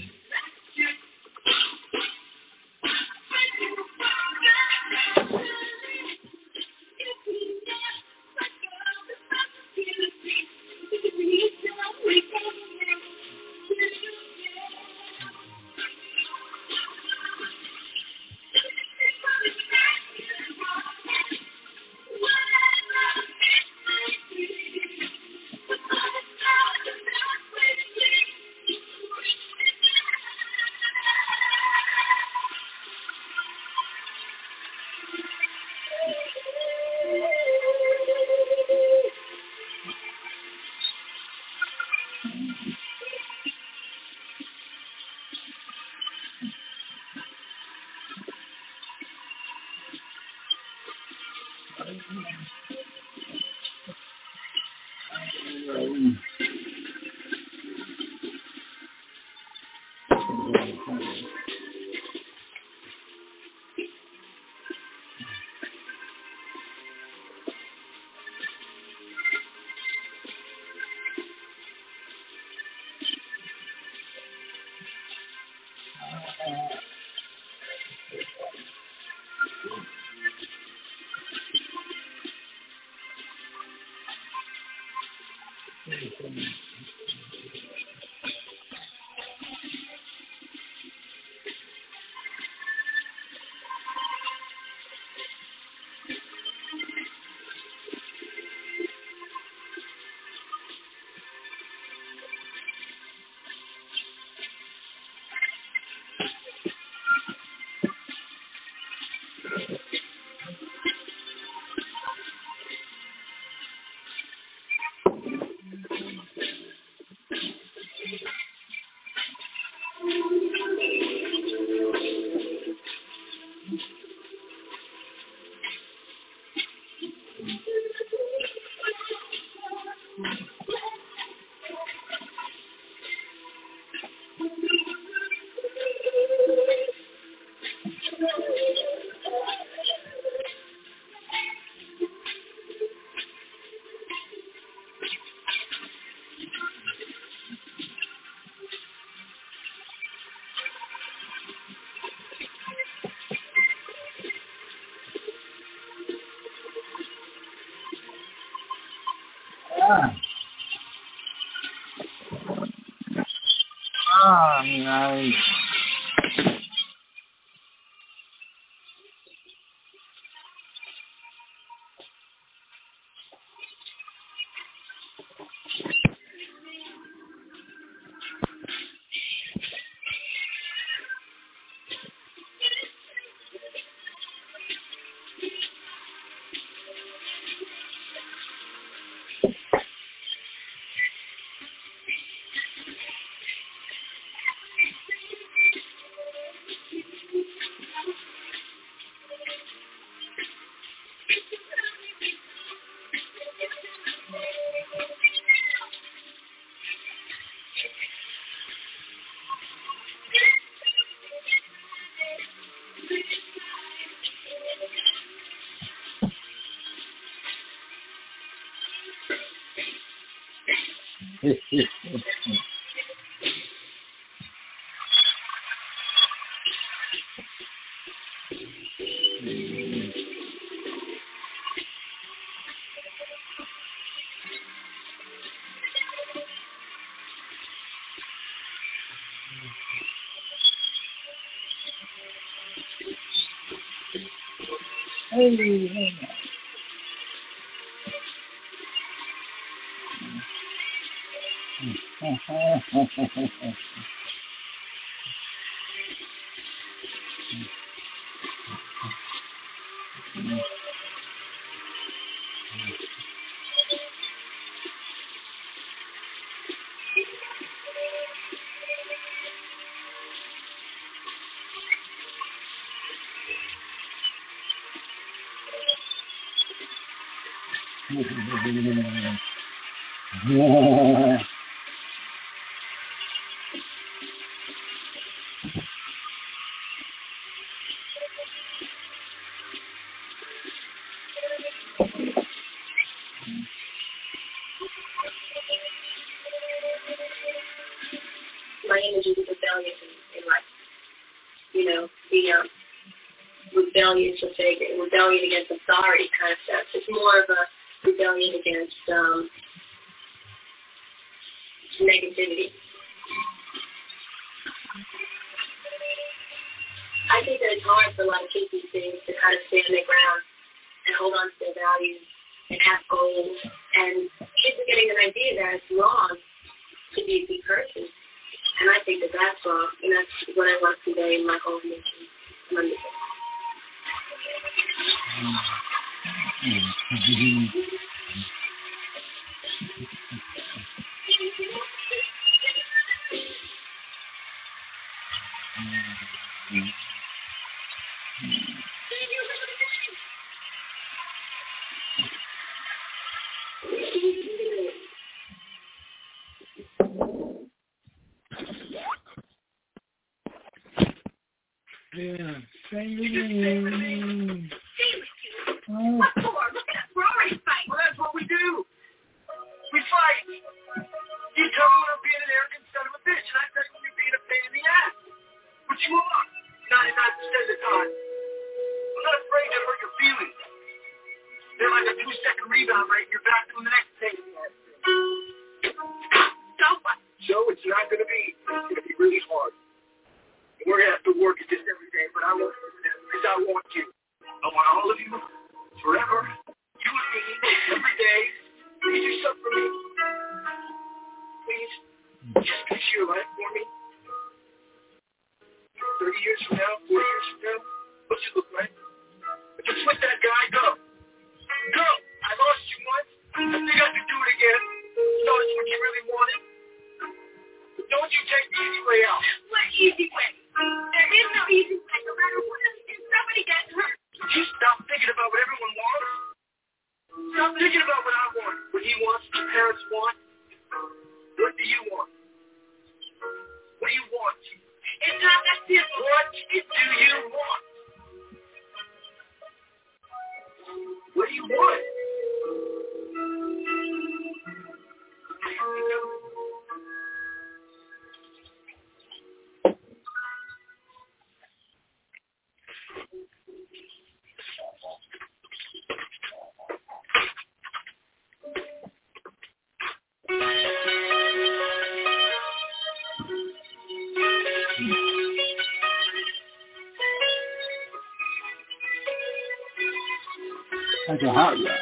Um, ah, ah, nice. Hey, My energy is rebellious in, in life. You know, the um, rebellious, let's say, rebellion against authority kind of stuff. It's more of a rebellion against um, negativity. I think that it's hard for a lot of kids these days to kind of stand their ground and hold on to their values and have goals. And kids are getting an idea that it's wrong to be a good person. And I think that that's wrong. And that's what I want to convey in my whole mission. Monday. Yeah, same thing. Oh. What for? Look at us. We're already fighting. Well, that's what we do. We fight. You tell me when I'm being an arrogant son of a bitch, and I tell you when you're being a pain in the ass. What you want? ninety-nine percent of the time. I'm not afraid to hurt your feelings. They're like a two-second rebound rate, and you're back doing the next thing. So what? So it's not going to be. It's going to be really hard. We're going to have to work at this every day, but I won't do that because I want you. I want all of you forever. You and me every day. Please do something for me. Please. Just fix your life for me. Thirty years from now, forty years from now, what's it look like? Just let that guy go. Go! I lost you once. I think I can do it again. So it's what you really wanted. Don't you take the easy way out. What easy way? There is no easy way. No matter what it is, somebody gets hurt. You stop thinking about what everyone wants. Stop thinking about what I want. What he wants, what parents want. What do you want? What do you want? It's not that simple. What do you want? What do you want? That's a hot rod.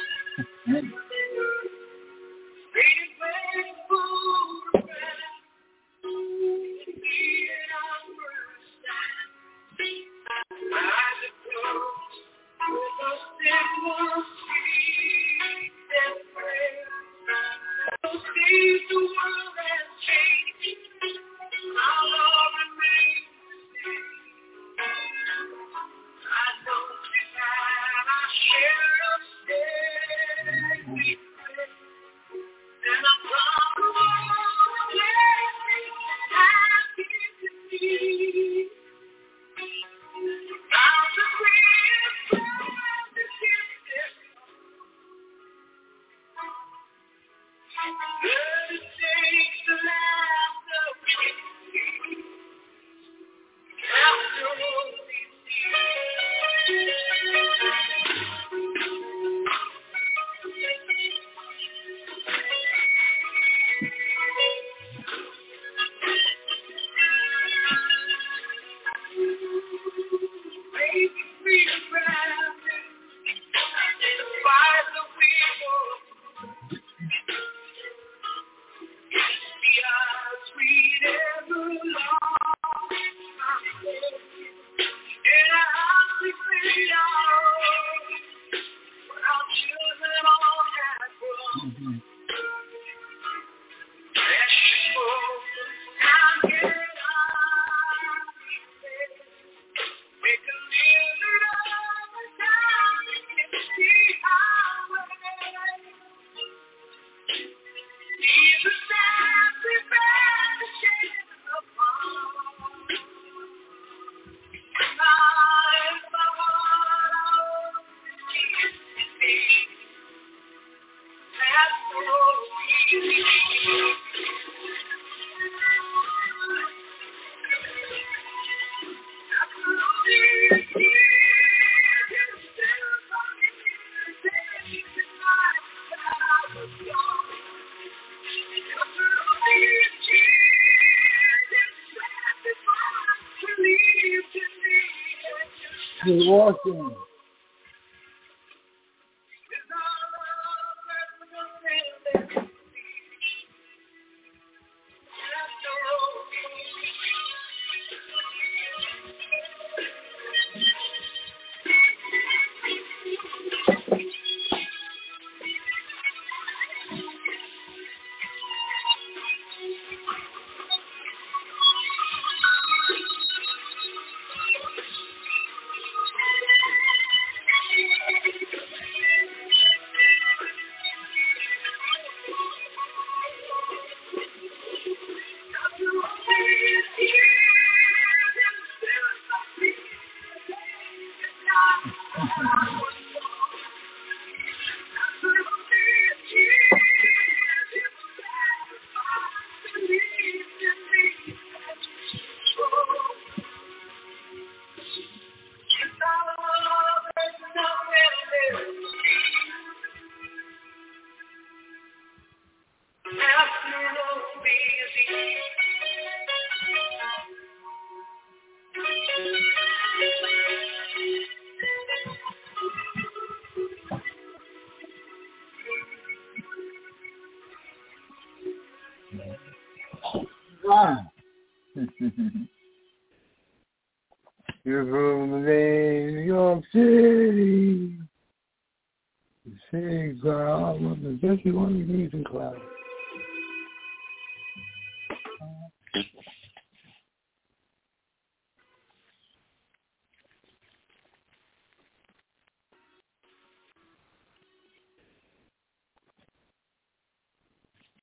You're walking. You're from New York City. The city girl, I want the Jesse one music class.